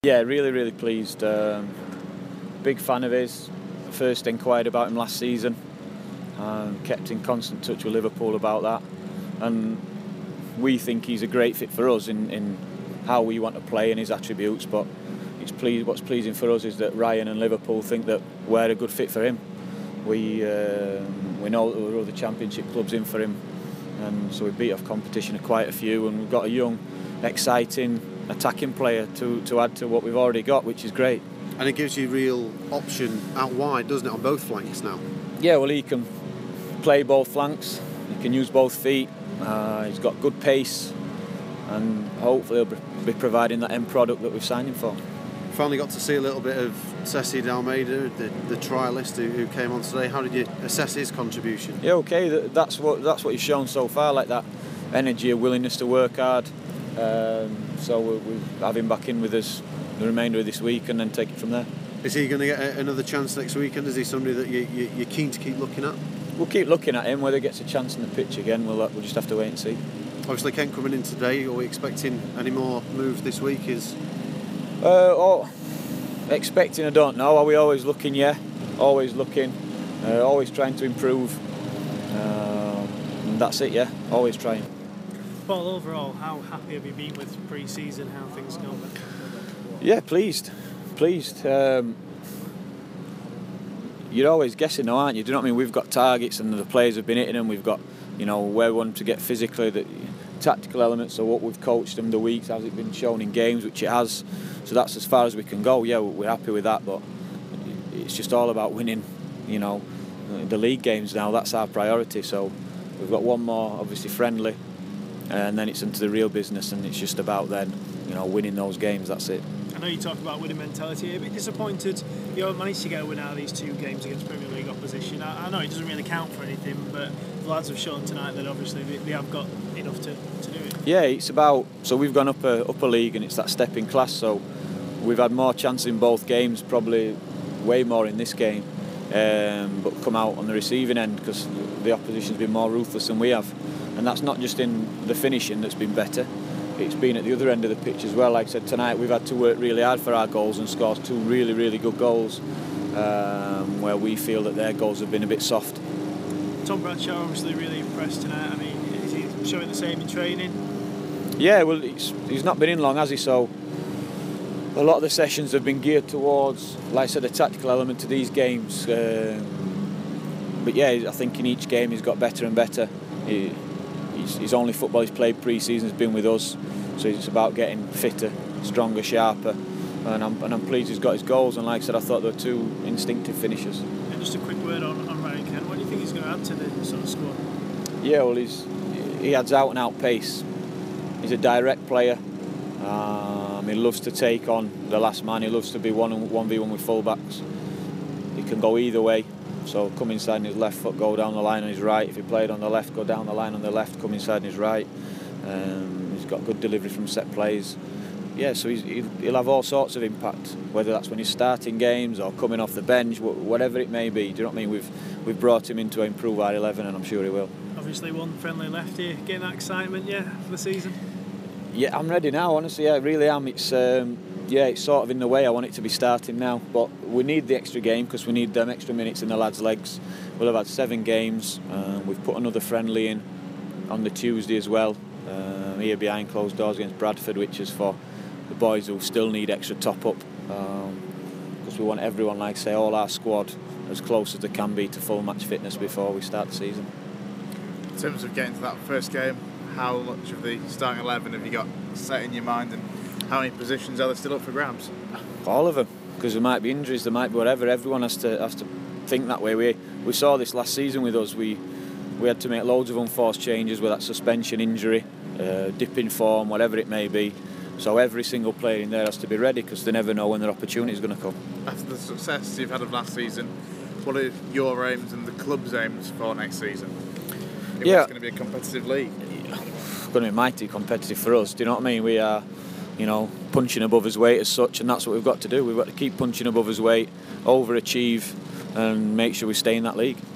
Yeah, really pleased. Big fan of his. First inquired about him last season. Kept in constant touch with Liverpool about that. And we think he's a great fit for us in how we want to play and his attributes. But what's pleasing for us is that Ryan and Liverpool think that we're a good fit for him. We know that there are other Championship clubs in for him, and so we beat off competition of quite a few, and we've got a young, exciting, attacking player to add to what we've already got, which is great. And it gives you real option out wide, doesn't it, on both flanks now? Yeah, well, he can play both flanks, he can use both feet, he's got good pace, and hopefully he'll be providing that end product that we've signed him for. Finally got to see a little bit of Ceci Almeida, the trialist who came on today. How did you assess his contribution? Yeah, okay, that's what he's shown so far, like that energy, a willingness to work hard. So we'll have him back in with us the remainder of this week and then take it from there. Is he going to get another chance next weekend? Is he somebody that you're keen to keep looking at? We'll keep looking at him. Whether he gets a chance in the pitch again, we'll just have to wait and see. Obviously, Kent coming in today. Are we expecting any more moves this week? Expecting, I don't know. Are we always looking? Yeah, always looking. Always trying to improve. And that's it, yeah. Always trying. Paul, overall, how happy have you been with pre-season? How things go? Yeah, pleased. You're always guessing though, aren't you? Do you know what I mean? We've got targets and the players have been hitting them. We've got, where we want to get physically, the tactical elements of what we've coached them the weeks. Has it been shown in games, which it has. So that's as far as we can go. Yeah, we're happy with that, but it's just all about winning, the league games now. That's our priority. So we've got one more, obviously friendly, and then it's into the real business, and it's just about then, winning those games. That's it. I know you talk about winning mentality. A bit disappointed you haven't managed to get a win out of these two games against Premier League opposition. I know it doesn't really count for anything, but the lads have shown tonight that obviously they have got enough to do it. Yeah, it's about, so we've gone up a league and it's that step in class, so we've had more chances in both games, probably way more in this game, but come out on the receiving end because the opposition's been more ruthless than we have, and that's not just in the finishing that's been better. It's been at the other end of the pitch as well. Like I said, tonight we've had to work really hard for our goals and score two really good goals where we feel that their goals have been a bit soft. Tom Bradshaw obviously really impressed tonight. I mean, is he showing the same in training? Yeah, well, he's not been in long, has he? So a lot of the sessions have been geared towards, like I said, a tactical element to these games. But yeah, I think in each game he's got better and better. His only football he's played pre-season has been with us, so it's about getting fitter, stronger, sharper, and I'm pleased he's got his goals. And like I said, I thought they were two instinctive finishers. And just a quick word on Ryan Kent. What do you think he's going to add to the sort of squad? Yeah, well, he adds out and out pace. He's a direct player. He loves to take on the last man. He loves to be 1v1 with full-backs. He can go either way. So come inside on his left foot, go down the line on his right. If he played on the left, go down the line on the left, come inside on his right. He's got good delivery from set plays. Yeah, so he'll have all sorts of impact, whether that's when he's starting games or coming off the bench, whatever it may be. Do you know what I mean? We've brought him in to improve our 11, and I'm sure he will. Obviously, one friendly left here. Getting that excitement, yeah, for the season? Yeah, I'm ready now, honestly. Yeah, I really am. It's sort of in the way. I want it to be starting now, but we need the extra game because we need them extra minutes in the lads' legs. We'll have had 7 games. We've put another friendly in on the Tuesday as well, here behind closed doors against Bradford, which is for the boys who still need extra top-up, because we want everyone, like I say, all our squad as close as they can be to full match fitness before we start the season. In terms of getting to that first game, how much of the starting 11 have you got set in your mind, and how many positions are there still up for grabs? All of them, because there might be injuries, there might be whatever. Everyone has to think that way. We saw this last season with us. We had to make loads of unforced changes with that suspension, injury, dip in form, whatever it may be. So every single player in there has to be ready because they never know when their opportunity is going to come. After the success you've had of last season, what are your aims and the club's aims for next season? It's going to be a competitive league. It's going to be mighty competitive for us. Do you know what I mean? We are, punching above his weight as such, and that's what we've got to do. We've got to keep punching above his weight, overachieve, and make sure we stay in that league.